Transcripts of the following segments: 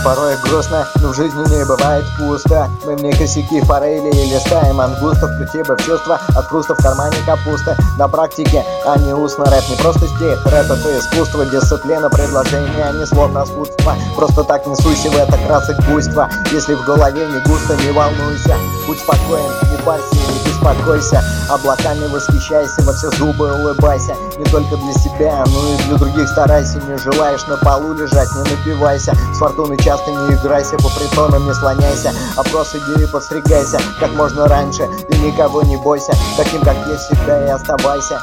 Порой грустно, но в жизни не бывает пусто. Мы мне косяки форели и листаем ангустов. Ключи в чувства, от хруста в кармане капуста. На практике, а не устно. Рэп не просто стих, рэп это искусство. Дисциплина, предложение, а не слов распутства. Просто так не суйся в это красок буйства. Если в голове не густо, не волнуйся. Будь спокоен, не парься, не беспокойся. Облаками восхищайся, во все зубы улыбайся. Не только для себя, но и для других старайся. Не желаешь на полу лежать, не напивайся. С фортуной часто не играйся, по притонам не слоняйся. Опрос иди и подстригайся как можно раньше. И никого не бойся, таким как есть всегда и оставайся.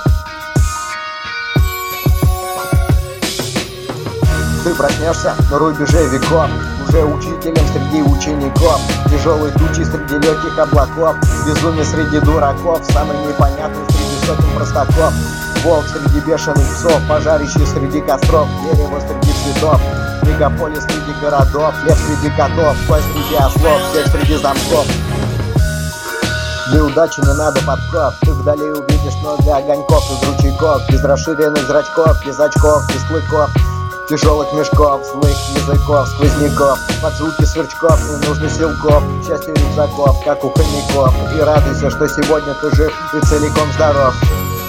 Ты проснешься на рубеже веков, уже учителем среди учеников. Тяжелые тучи среди легких облаков, безумие среди дураков, самый непонятный среди сотен простаков. Волк среди бешеных псов, пожарище среди костров, дерево среди цветов, мегаполис среди городов, лев среди котов, кой среди ослов, всех среди замков. Для удачи не надо подкоп, ты вдали увидишь много огоньков из ручейков, без расширенных зрачков, без очков, без клыков, тяжелых мешков, злых языков, сквозняков. Под звуки сверчков не нужно силков, счастье рюкзаков, как у хомяков. И радуйся, что сегодня ты жив и целиком здоров.